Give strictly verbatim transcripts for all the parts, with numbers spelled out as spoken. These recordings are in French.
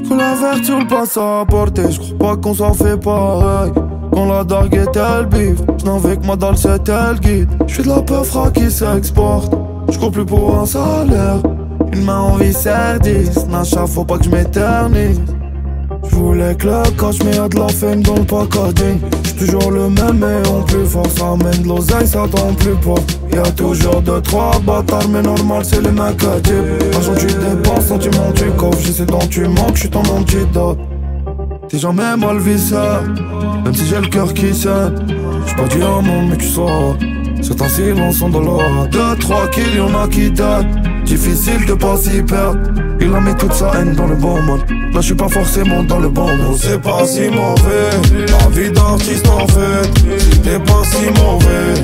Faut la vertu, le passe à apporter. J'crois pas qu'on s'en fait pareil. Quand la dargue est elle bif, j'n'en veux que ma dalle c'est elle guide. J'suis de la peufra qui s'exporte. J'cours plus pour un salaire. Une main en viscère dix. Nacha, faut pas que j'm'éternise. J'voulais que le cash mais y'a de la fame dans le packaging. J'suis toujours le même mais en plus fort. Ça amène de l'oseille, ça t'en plus pas. Y'a toujours deux, trois bâtards mais normal c'est les mecs à dire. Argent tu dépenses, sentiment tu coffres. J'sais dont tu manques, j'suis ton antidote. T'es jamais mal vissé, même si j'ai le cœur qui saigne. J'suis pas du monde mais tu sauras. C'est un silence en dollar. Deux, trois kills, y'en a qui datent. Difficile de pas s'y perdre. Il a mis toute sa haine dans le bon mode. Là j'suis pas forcément dans le bon mode. C'est pas si mauvais, la vie d'artiste en fait. Si t'es pas si mauvais.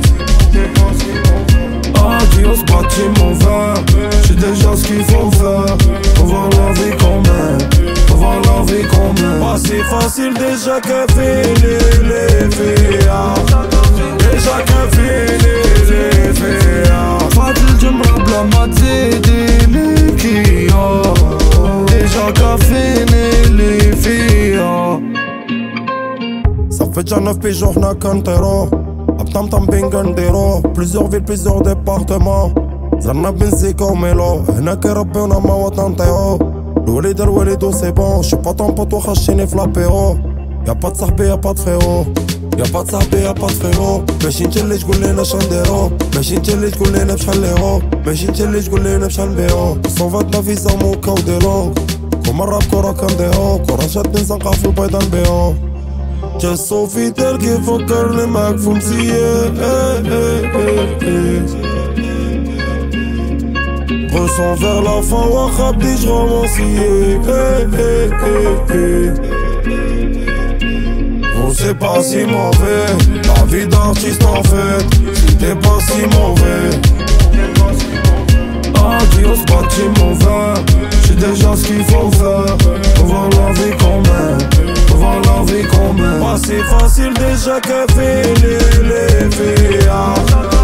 Adios bâtiment vert. J'sais déjà ce qu'il faut faire. Faut voir la vie qu'on mène. Faut voir la vie qu'on mène. Pas si facile déjà que fini les filles. Déjà que fini les filles. Fadil Jumrab la mazidi Likia. Déjà qu'a fini les filles. Ça fait déjà neuf piges on a qu'un terreau. Abtam tam bingandero. Plusieurs villes, plusieurs départements. Zarna bin ziko melo. Hena que rabbi on a ma watanteo. L'ouelid el ouelido c'est bon. J'suis pas ton pote ou khachini flapéro. Y'a pas de sahbi, y'a pas de frérot. Y'a pas de sahbi, y'a pas de frérot. ماشي نتا اللي تقول لينا شنديرو. ماشي نتا اللي تقول لينا بشحال ليرو. ماشي نتا اللي تقول لينا بشحال نبيعو. صوفاتنا في زاموكا وديرو. كوما الراب كورا كنديرو. كورا شادين زنقا في البيضة نبيعو. جا صوفي دار كيفكرني معاك في مسيا. Ressens vers la fin, Wahab dis romancier. Oh c'est pas si mauvais, la vie d'artiste en fait. Si t'es pas si mauvais. Adios bâtiment vert. J'sais déjà ce qu'il faut faire. Faut voir la vie qu'on mène. Faut voir la vie qu'on mène. Pas si facile déjà que fini les filles.